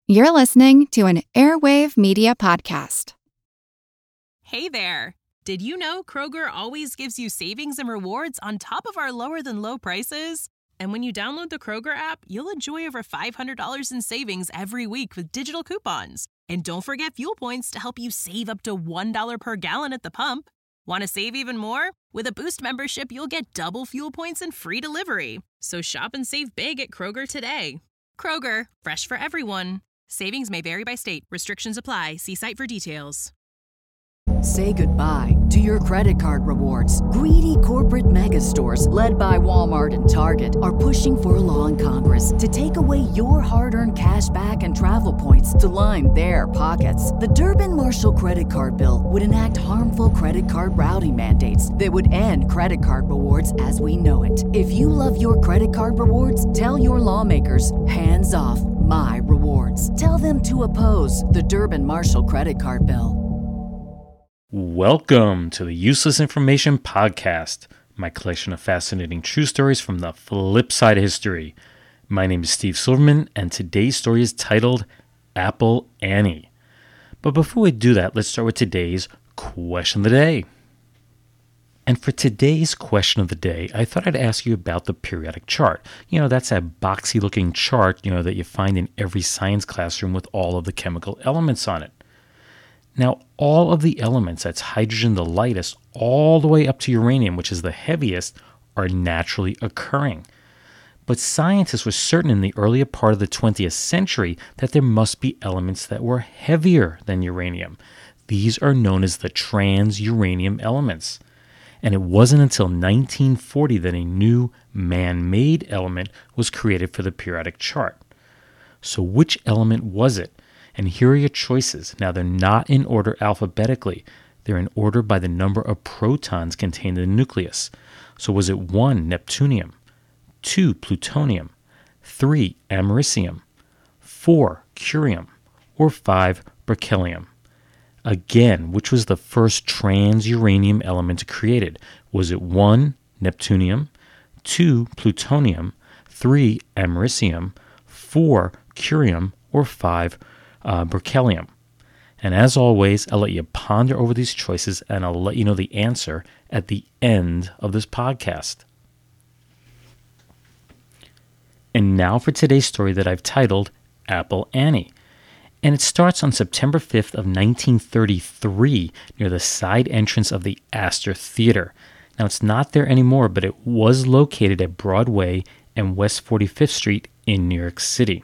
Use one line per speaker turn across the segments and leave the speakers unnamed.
You're listening to an Airwave Media Podcast.
Hey there! Did you know Kroger always gives you savings and rewards on top of our lower-than-low prices? And when you download the Kroger app, you'll enjoy over $500 in savings every week with digital coupons. And don't forget fuel points to help you save up to $1 per gallon at the pump. Want to save even more? With a Boost membership, you'll get double fuel points and free delivery. So shop and save big at Kroger today. Kroger, fresh for everyone. Savings may vary by state. Restrictions apply. See site for details.
Say goodbye to your credit card rewards. Greedy corporate mega stores, led by Walmart and Target, are pushing for a law in Congress to take away your hard-earned cash back and travel points to line their pockets. The Durbin-Marshall credit card bill would enact harmful credit card routing mandates that would end credit card rewards as we know it. If you love your credit card rewards, tell your lawmakers, hands off my rewards. Tell them to oppose the Durbin-Marshall credit card bill.
Welcome to the Useless Information Podcast, my collection of fascinating true stories from the flip side of history. My name is Steve Silverman, and today's story is titled Apple Annie. But before we do that, let's start with today's question of the day. And for today's question of the day, I thought I'd ask you about the periodic chart. You know, that's that boxy looking chart, that you find in every science classroom with all of the chemical elements on it. Now, all of the elements, that's hydrogen the lightest, all the way up to uranium, which is the heaviest, are naturally occurring. But scientists were certain in the earlier part of the 20th century that there must be elements that were heavier than uranium. These are known as the trans-uranium elements. And it wasn't until 1940 that a new man-made element was created for the periodic chart. So which element was it? And here are your choices. Now, they're not in order alphabetically. They're in order by the number of protons contained in the nucleus. So was it 1, neptunium, 2, plutonium, 3, americium, 4, curium, or 5, berkelium? Again, which was the first trans-uranium element created? Was it 1, neptunium, 2, plutonium, 3, americium, 4, curium, or 5, berkelium? And as always, I'll let you ponder over these choices, and I'll let you know the answer at the end of this podcast. And now for today's story that I've titled Apple Annie. And it starts on September 5th of 1933 near the side entrance of the Astor Theater. Now, it's not there anymore, but it was located at Broadway and West 45th Street in New York City.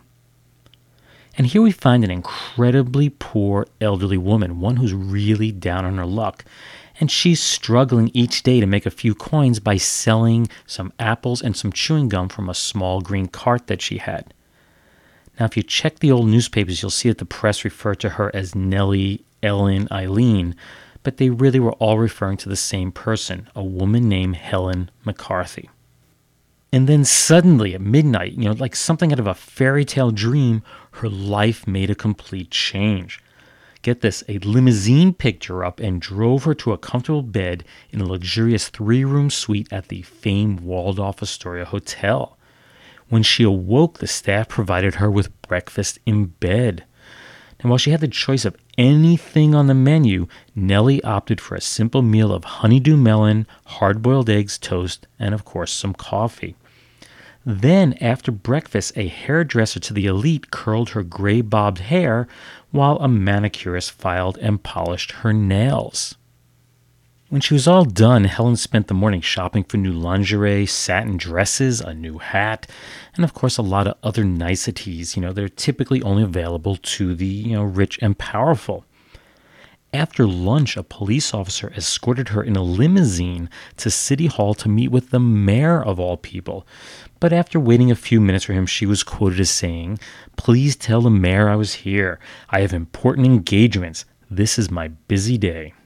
And here we find an incredibly poor elderly woman, one who's really down on her luck. And she's struggling each day to make a few coins by selling some apples and some chewing gum from a small green cart that she had. Now, if you check the old newspapers, you'll see that the press referred to her as Nellie, Ellen, Eileen, but they really were all referring to the same person, a woman named Helen McCarthy. And then suddenly at midnight, like something out of a fairy tale dream, her life made a complete change. Get this, a limousine picked her up and drove her to a comfortable bed in a luxurious 3-room suite at the famed Waldorf Astoria Hotel. When she awoke, the staff provided her with breakfast in bed. And while she had the choice of anything on the menu, Nellie opted for a simple meal of honeydew melon, hard-boiled eggs, toast, and of course some coffee. Then, after breakfast, a hairdresser to the elite curled her gray bobbed hair, while a manicurist filed and polished her nails. When she was all done, Helen spent the morning shopping for new lingerie, satin dresses, a new hat, and of course a lot of other niceties. They're typically only available to the, rich and powerful. After lunch, a police officer escorted her in a limousine to City Hall to meet with the mayor of all people. But after waiting a few minutes for him, she was quoted as saying, "Please tell the mayor I was here. I have important engagements. This is my busy day."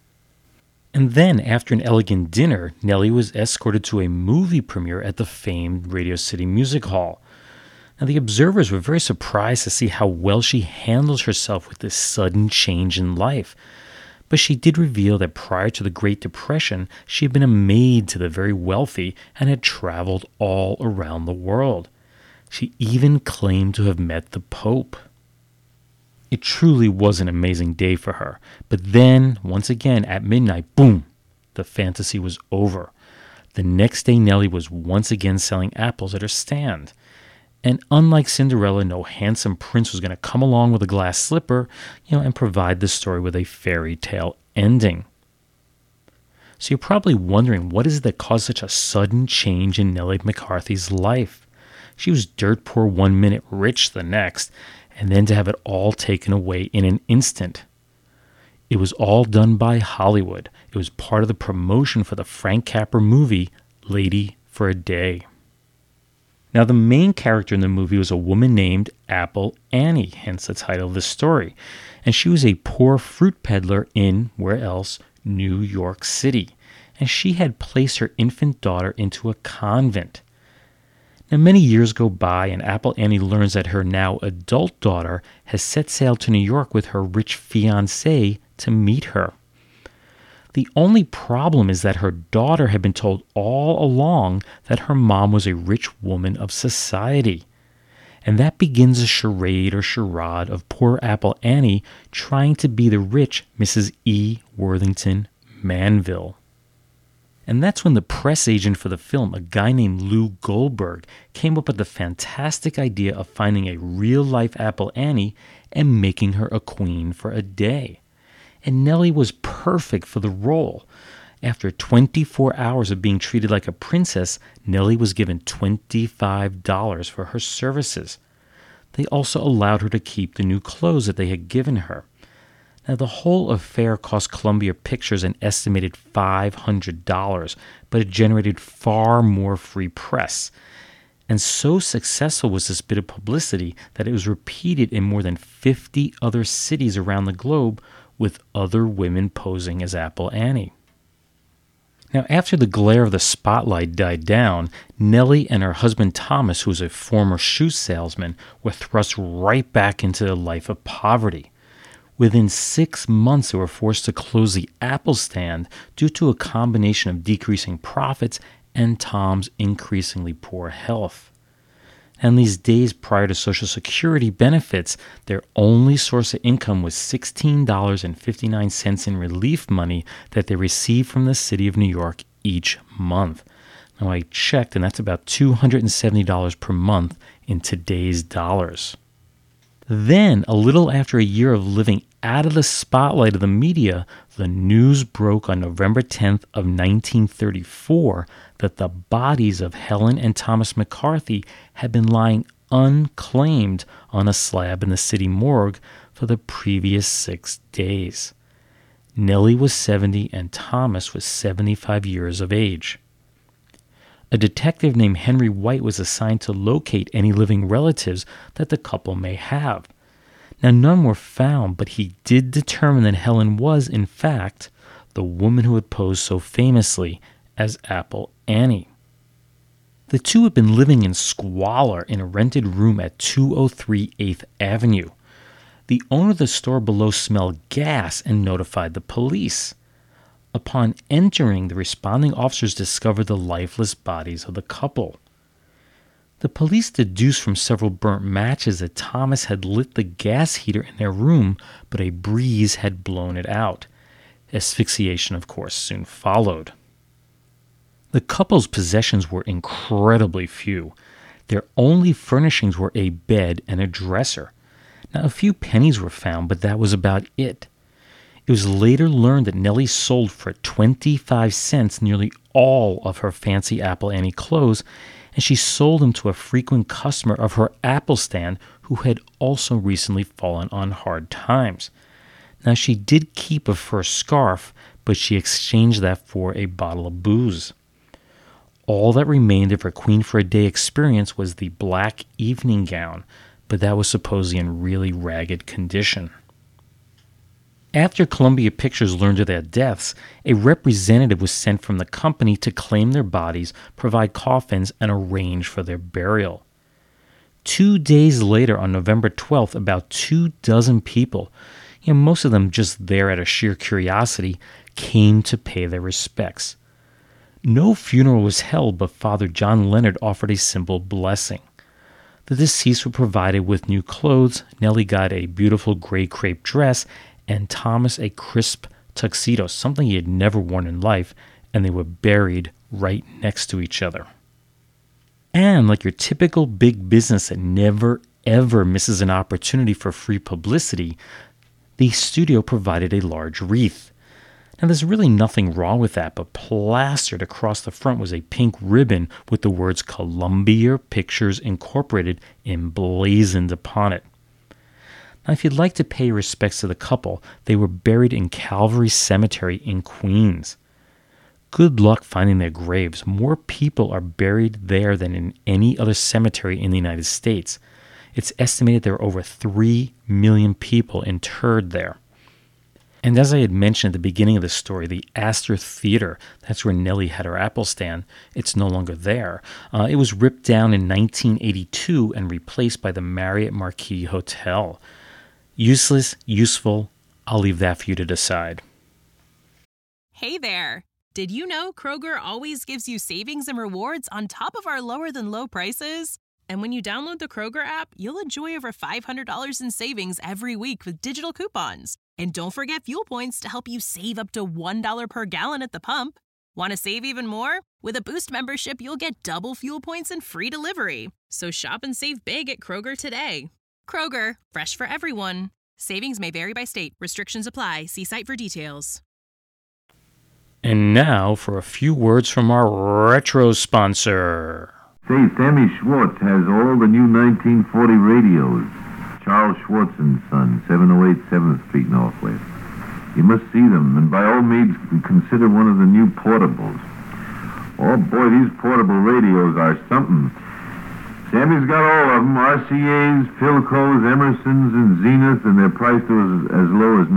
And then, after an elegant dinner, Nellie was escorted to a movie premiere at the famed Radio City Music Hall. Now, the observers were very surprised to see how well she handles herself with this sudden change in life. But she did reveal that prior to the Great Depression, she had been a maid to the very wealthy and had traveled all around the world. She even claimed to have met the Pope. It truly was an amazing day for her. But then, once again, at midnight, boom, the fantasy was over. The next day, Nellie was once again selling apples at her stand. And unlike Cinderella, no handsome prince was going to come along with a glass slipper, and provide the story with a fairy tale ending. So you're probably wondering, what is it that caused such a sudden change in Nellie McCarthy's life? She was dirt poor one minute, rich the next, and then to have it all taken away in an instant. It was all done by Hollywood. It was part of the promotion for the Frank Capra movie, Lady for a Day. Now, the main character in the movie was a woman named Apple Annie, hence the title of the story. And she was a poor fruit peddler in, where else, New York City. And she had placed her infant daughter into a convent. Now, many years go by, and Apple Annie learns that her now adult daughter has set sail to New York with her rich fiancé to meet her. The only problem is that her daughter had been told all along that her mom was a rich woman of society. And that begins a charade or charade of poor Apple Annie trying to be the rich Mrs. E. Worthington Manville. And that's when the press agent for the film, a guy named Lou Goldberg, came up with the fantastic idea of finding a real-life Apple Annie and making her a queen for a day. And Nellie was perfect for the role. After 24 hours of being treated like a princess, Nellie was given $25 for her services. They also allowed her to keep the new clothes that they had given her. Now, the whole affair cost Columbia Pictures an estimated $500, but it generated far more free press. And so successful was this bit of publicity that it was repeated in more than 50 other cities around the globe, with other women posing as Apple Annie. Now, after the glare of the spotlight died down, Nellie and her husband Thomas, who was a former shoe salesman, were thrust right back into a life of poverty. Within 6 months, they were forced to close the Apple stand due to a combination of decreasing profits and Tom's increasingly poor health. And these days prior to Social Security benefits, their only source of income was $16.59 in relief money that they received from the city of New York each month. Now, I checked, and that's about $270 per month in today's dollars. Then, a little after a year of living out of the spotlight of the media, the news broke on November 10th of 1934 that the bodies of Helen and Thomas McCarthy had been lying unclaimed on a slab in the city morgue for the previous 6 days. Nellie was 70 and Thomas was 75 years of age. A detective named Henry White was assigned to locate any living relatives that the couple may have. Now, none were found, but he did determine that Helen was, in fact, the woman who had posed so famously as Apple Annie. The two had been living in squalor in a rented room at 203 8th Avenue. The owner of the store below smelled gas and notified the police. Upon entering, the responding officers discovered the lifeless bodies of the couple. The police deduced from several burnt matches that Thomas had lit the gas heater in their room, but a breeze had blown it out. Asphyxiation, of course, soon followed. The couple's possessions were incredibly few. Their only furnishings were a bed and a dresser. Now, a few pennies were found, but that was about it. It was later learned that Nellie sold for 25 cents nearly all of her fancy Apple Annie clothes, and she sold them to a frequent customer of her Apple stand who had also recently fallen on hard times. Now, she did keep a fur scarf, but she exchanged that for a bottle of booze. All that remained of her Queen for a Day experience was the black evening gown, but that was supposedly in really ragged condition. After Columbia Pictures learned of their deaths, a representative was sent from the company to claim their bodies, provide coffins, and arrange for their burial. 2 days later, on November 12th, about 24 people, most of them just there out of sheer curiosity, came to pay their respects. No funeral was held, but Father John Leonard offered a simple blessing. The deceased were provided with new clothes, Nellie got a beautiful gray crepe dress, and Thomas a crisp tuxedo, something he had never worn in life, and they were buried right next to each other. And like your typical big business that never ever misses an opportunity for free publicity, the studio provided a large wreath. Now there's really nothing wrong with that, but plastered across the front was a pink ribbon with the words Columbia Pictures Incorporated emblazoned upon it. Now if you'd like to pay respects to the couple, they were buried in Calvary Cemetery in Queens. Good luck finding their graves. More people are buried there than in any other cemetery in the United States. It's estimated there are over 3 million people interred there. And as I had mentioned at the beginning of the story, the Astor Theater, that's where Nellie had her Apple stand, it's no longer there. It was ripped down in 1982 and replaced by the Marriott Marquis Hotel. Useless, useful, I'll leave that for you to decide.
Hey there! Did you know Kroger always gives you savings and rewards on top of our lower-than-low prices? And when you download the Kroger app, you'll enjoy over $500 in savings every week with digital coupons. And don't forget fuel points to help you save up to $1 per gallon at the pump. Want to save even more? With a Boost membership, you'll get double fuel points and free delivery. So shop and save big at Kroger today. Kroger, fresh for everyone. Savings may vary by state. Restrictions apply. See site for details.
And now for a few words from our retro sponsor.
Say, Sammy Schwartz has all the new 1940 radios. Charles Schwartz and Son, 708 7th Street Northwest. You must see them, and by all means consider one of the new portables. Oh boy, these portable radios are something. Sammy's got all of them, RCAs, Philcos, Emersons, and Zenith, and they're priced as low as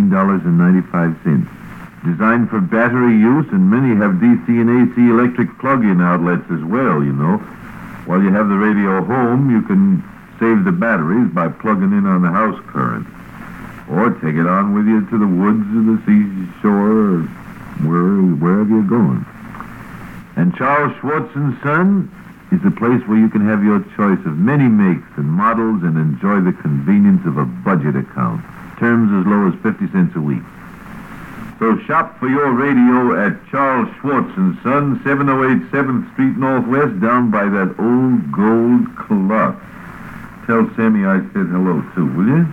$19.95. Designed for battery use, and many have DC and AC electric plug-in outlets as well, you know. While you have the radio home, you can save the batteries by plugging in on the house current. Or take it on with you to the woods or the seashore or wherever you're going. And Charles Schwartz & Son is a place where you can have your choice of many makes and models and enjoy the convenience of a budget account. Terms as low as 50 cents a week. So shop for your radio at Charles Schwartz & Son, 708 7th Street Northwest, down by that old gold clock. Tell Sammy I said hello, too, will you?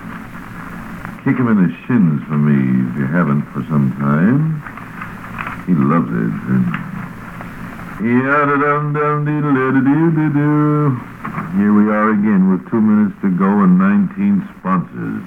Kick him in the shins for me if you haven't for some time. He loves it. Here we are again with 2 minutes to go and 19 sponsors.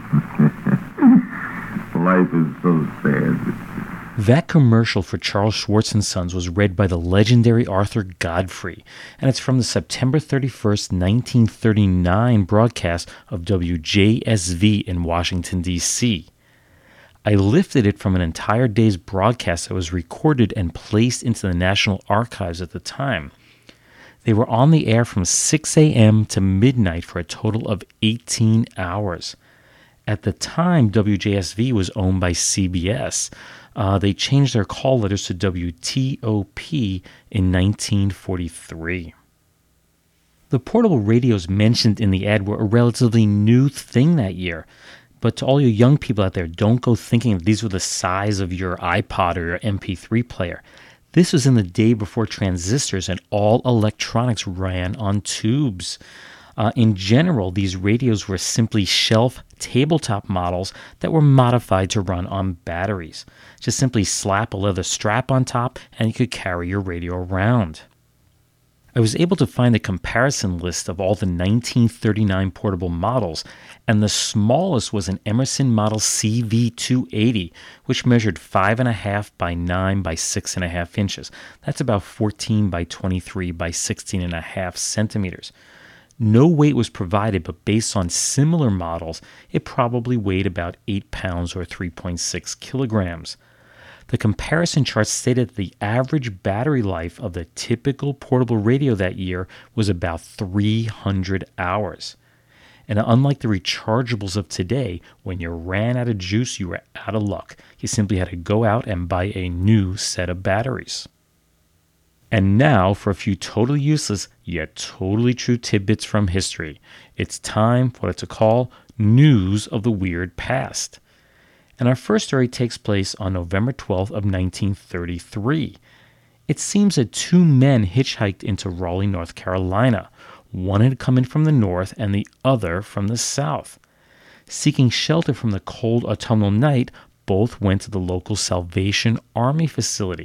Life is so sad.
That commercial for Charles Schwartz & Sons was read by the legendary Arthur Godfrey, and it's from the September 31st, 1939 broadcast of WJSV in Washington, D.C. I lifted it from an entire day's broadcast that was recorded and placed into the National Archives at the time. They were on the air from 6 a.m. to midnight for a total of 18 hours. At the time, WJSV was owned by CBS. They changed their call letters to WTOP in 1943. The portable radios mentioned in the ad were a relatively new thing that year. But to all you young people out there, don't go thinking that these were the size of your iPod or your MP3 player. This was in the day before transistors and all electronics ran on tubes. In general, these radios were simply shelf tabletop models that were modified to run on batteries. Just simply slap a leather strap on top and you could carry your radio around. I was able to find a comparison list of all the 1939 portable models, and the smallest was an Emerson Model CV280, which measured 5.5 by 9 by 6.5 inches. That's about 14 by 23 by 16.5 centimeters. No weight was provided, but based on similar models, it probably weighed about 8 pounds or 3.6 kilograms. The comparison chart stated that the average battery life of the typical portable radio that year was about 300 hours. And unlike the rechargeables of today, when you ran out of juice, you were out of luck. You simply had to go out and buy a new set of batteries. And now for a few totally useless yet totally true tidbits from history. It's time for what to call News of the Weird Past. And our first story takes place on November 12th of 1933. It seems that two men hitchhiked into Raleigh, North Carolina. One had come in from the north and the other from the south. Seeking shelter from the cold autumnal night, both went to the local Salvation Army facility.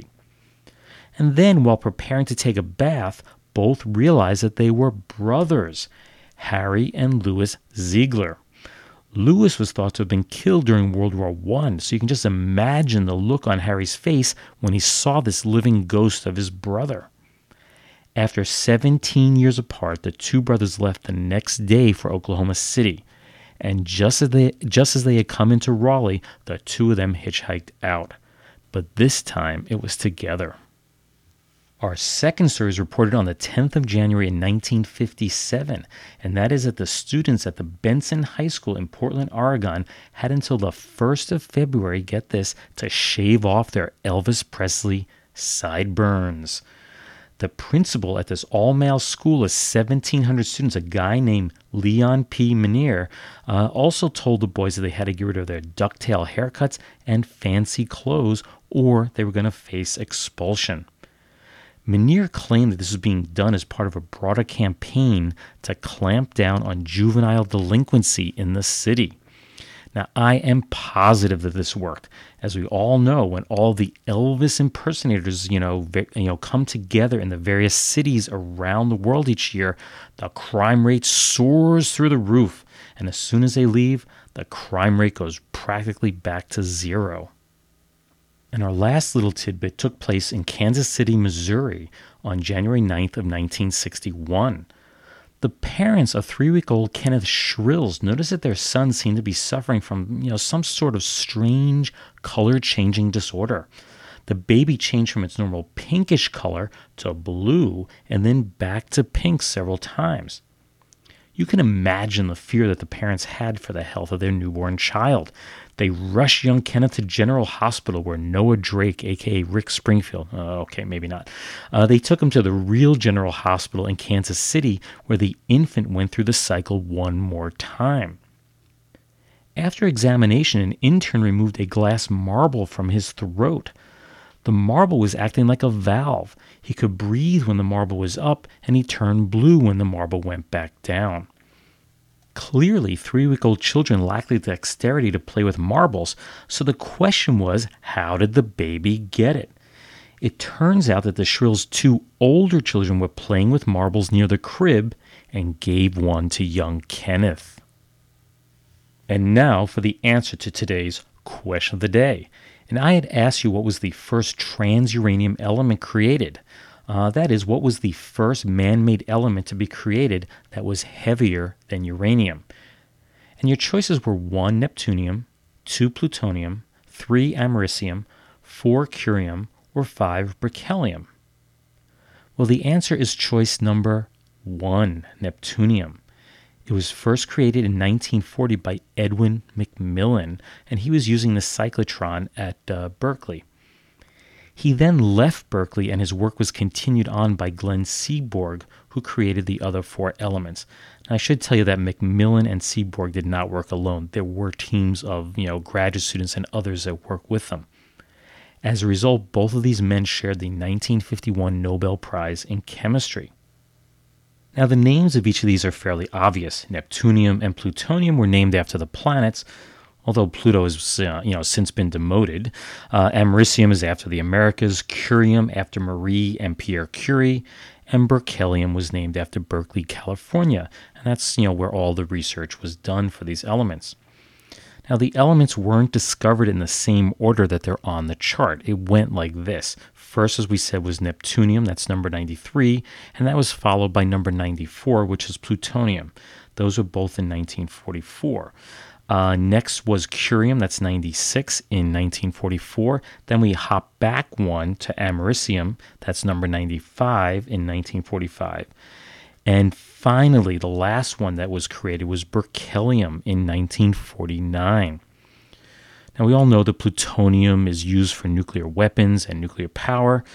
And then, while preparing to take a bath, both realized that they were brothers, Harry and Louis Ziegler. Louis was thought to have been killed during World War I, so you can just imagine the look on Harry's face when he saw this living ghost of his brother. After 17 years apart, the two brothers left the next day for Oklahoma City, and just as they had come into Raleigh, the two of them hitchhiked out. But this time, it was together. Our second story is reported on the 10th of January in 1957, and that is that the students at the Benson High School in Portland, Oregon, had until the 1st of February, get this, to shave off their Elvis Presley sideburns. The principal at this all-male school of 1,700 students, a guy named Leon P. Menier, also told the boys that they had to get rid of their ducktail haircuts and fancy clothes, or they were going to face expulsion. Menier claimed that this was being done as part of a broader campaign to clamp down on juvenile delinquency in the city. Now, I am positive that this worked. As we all know, when all the Elvis impersonators, come together in the various cities around the world each year, the crime rate soars through the roof. And as soon as they leave, the crime rate goes practically back to zero. And our last little tidbit took place in Kansas City, Missouri on January 9th of 1961. The parents of 3-week-old Kenneth Shrills noticed that their son seemed to be suffering from, some sort of strange color-changing disorder. The baby changed from its normal pinkish color to blue and then back to pink several times. You can imagine the fear that the parents had for the health of their newborn child. They rushed young Kenneth to General Hospital, where Noah Drake, a.k.a. Rick Springfield, okay, maybe not. They took him to the real General Hospital in Kansas City, where the infant went through the cycle one more time. After examination, an intern removed a glass marble from his throat. The marble was acting like a valve. He could breathe when the marble was up, and he turned blue when the marble went back down. Clearly, 3-week-old children lacked the dexterity to play with marbles, so the question was, how did the baby get it? It turns out that the Shrills' two older children were playing with marbles near the crib and gave one to young Kenneth. And now for the answer to today's question of the day. And I had asked you what was the first transuranium element created. That is, what was the first man-made element to be created that was heavier than uranium? And your choices were 1, neptunium, 2, plutonium, 3, americium, 4, curium, or 5, berkelium. Well, the answer is choice number 1, neptunium. It was first created in 1940 by Edwin McMillan, and he was using the cyclotron at Berkeley. He then left Berkeley, and his work was continued on by Glenn Seaborg, who created the other 4 elements. And I should tell you that McMillan and Seaborg did not work alone. There were teams of graduate students and others that worked with them. As a result, both of these men shared the 1951 Nobel Prize in Chemistry. Now, the names of each of these are fairly obvious. Neptunium and plutonium were named after the planets, although Pluto has since been demoted. Americium is after the Americas, curium after Marie and Pierre Curie, and berkelium was named after Berkeley, California, and that's where all the research was done for these elements. Now, the elements weren't discovered in the same order that they're on the chart. It went like this. First, as we said, was neptunium, that's number 93, and that was followed by number 94, which is plutonium. Those were both in 1944. Next was curium, that's 96 in 1944. Then we hop back one to americium, that's number 95 in 1945. And finally, the last one that was created was berkelium in 1949. Now, we all know that plutonium is used for nuclear weapons and nuclear power.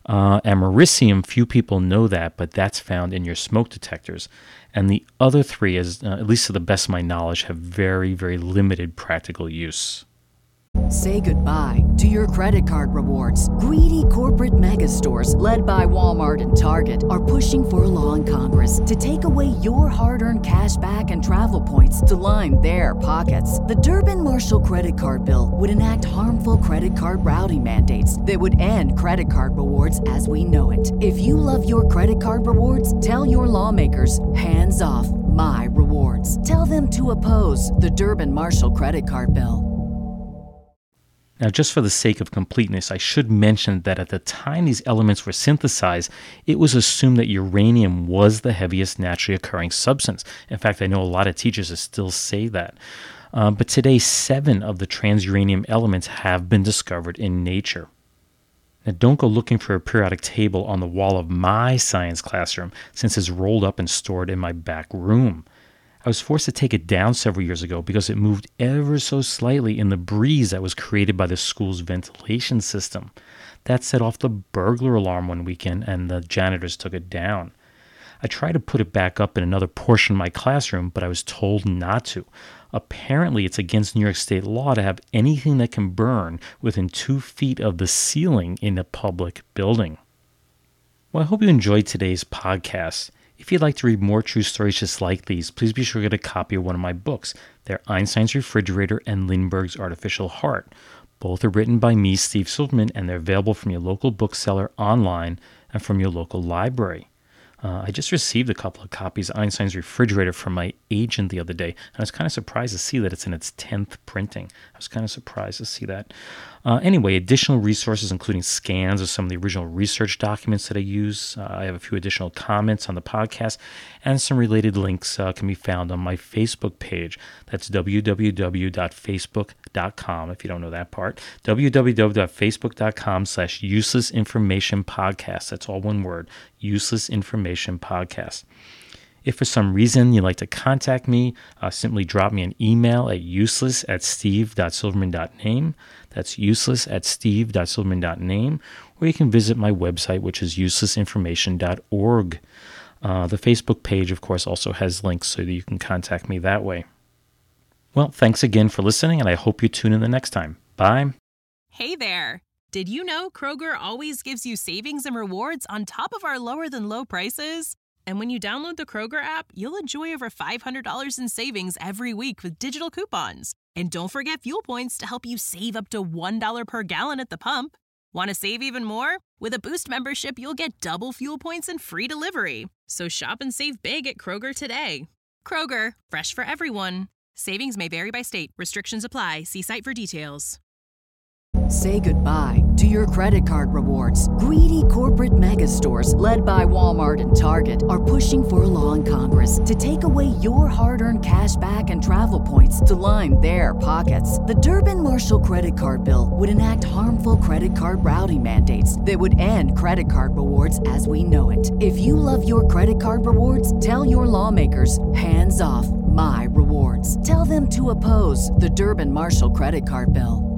Americium, few people know that, but that's found in your smoke detectors. And the other three, at least to the best of my knowledge, have very, very limited practical use.
Say goodbye to your credit card rewards. Greedy corporate mega stores, led by Walmart and Target, are pushing for a law in Congress to take away your hard-earned cash back and travel points to line their pockets. The Durbin-Marshall credit card bill would enact harmful credit card routing mandates that would end credit card rewards as we know it. If you love your credit card rewards, tell your lawmakers, hands off my rewards. Tell them to oppose the Durbin-Marshall credit card bill.
Now, just for the sake of completeness, I should mention that at the time these elements were synthesized, it was assumed that uranium was the heaviest naturally occurring substance. In fact, I know a lot of teachers that still say that. But today, 7 of the transuranium elements have been discovered in nature. Now, don't go looking for a periodic table on the wall of my science classroom, since it's rolled up and stored in my back room. I was forced to take it down several years ago because it moved ever so slightly in the breeze that was created by the school's ventilation system. That set off the burglar alarm one weekend, and the janitors took it down. I tried to put it back up in another portion of my classroom, but I was told not to. Apparently, it's against New York State law to have anything that can burn within 2 feet of the ceiling in a public building. Well, I hope you enjoyed today's podcast. If you'd like to read more true stories just like these, please be sure to get a copy of one of my books. They're Einstein's Refrigerator and Lindbergh's Artificial Heart. Both are written by me, Steve Silverman, and they're available from your local bookseller online and from your local library. I just received a couple of copies of Einstein's Refrigerator from my agent the other day, and I was kind of surprised to see that it's in its 10th printing. I was kind of surprised to see that. Anyway, additional resources, including scans of some of the original research documents that I use. I have a few additional comments on the podcast, and some related links can be found on my Facebook page. That's www.facebook.com, if you don't know that part. www.facebook.com/uselessinformationpodcast. That's all one word, Useless Information Podcast. If for some reason you'd like to contact me, simply drop me an email at useless@steve.silverman.name. That's useless@steve.silverman.name. Or you can visit my website, which is uselessinformation.org. The Facebook page, of course, also has links so that you can contact me that way. Well, thanks again for listening, and I hope you tune in the next time. Bye.
Hey there! Did you know Kroger always gives you savings and rewards on top of our lower-than-low prices? And when you download the Kroger app, you'll enjoy over $500 in savings every week with digital coupons. And don't forget fuel points to help you save up to $1 per gallon at the pump. Want to save even more? With a Boost membership, you'll get double fuel points and free delivery. So shop and save big at Kroger today. Kroger, fresh for everyone. Savings may vary by state. Restrictions apply. See site for details.
Say goodbye to your credit card rewards. Greedy corporate mega stores, led by Walmart and Target, are pushing for a law in Congress to take away your hard-earned cash back and travel points to line their pockets. The Durbin-Marshall credit card bill would enact harmful credit card routing mandates that would end credit card rewards as we know it. If you love your credit card rewards, tell your lawmakers, hands off my rewards. Tell them to oppose the Durbin-Marshall credit card bill.